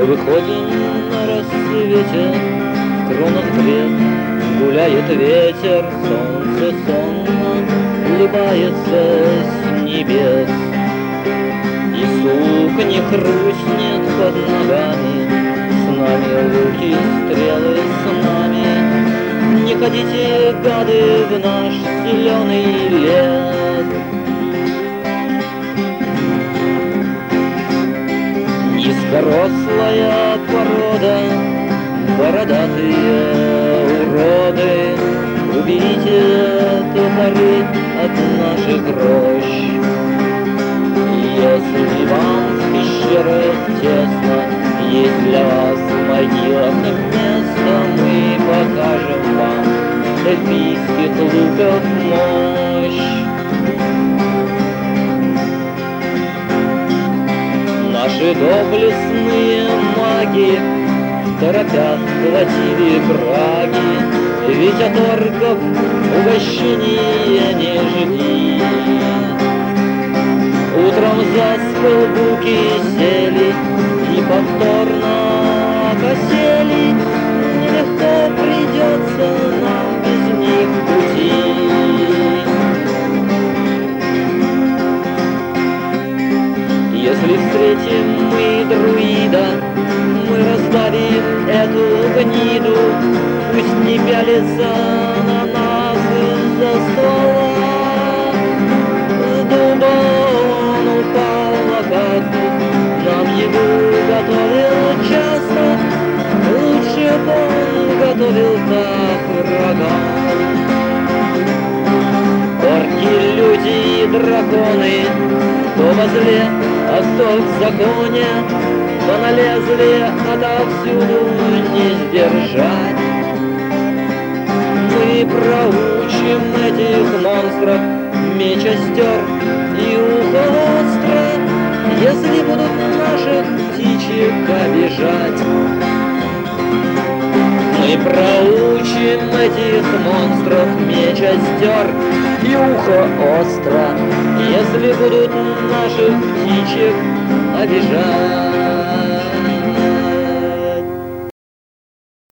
Выходим на рассвете, в кронах бред гуляет ветер, солнце сонно улыбается с небес. И сук не хрустнет под ногами, с нами луки, стрелы, с нами. Не ходите, гады, в наш зеленый лес. Низкорослая порода, бородатые уроды, уберите топоры от наших рощ. Если вам в пещерах тесно, есть для вас в могилах место, мы покажем вам эльфийских луков мощь. Наши доблестные маги торопят платили браги, ведь от орков угощения не жди. Утром за скалбуки сели и повторно косели. Нелегко придется нам без них пути. Если встретим мы друида, мы раздавим эту гниду. Пусть не пялится на нас из-за стола. С дуба он упал на хату, нам еду готовил часто. Лучше б он готовил так врагам. Орки, люди и драконы, кто во зле, а кто в законе, кто налезли отовсюду не сдержать. Мы проучим этих монстров, меч остер и ухо остро, если будут наших птичек обижать. Мы проучим этих монстров, меч остер и ухо остро, если будут наших птичек обижать.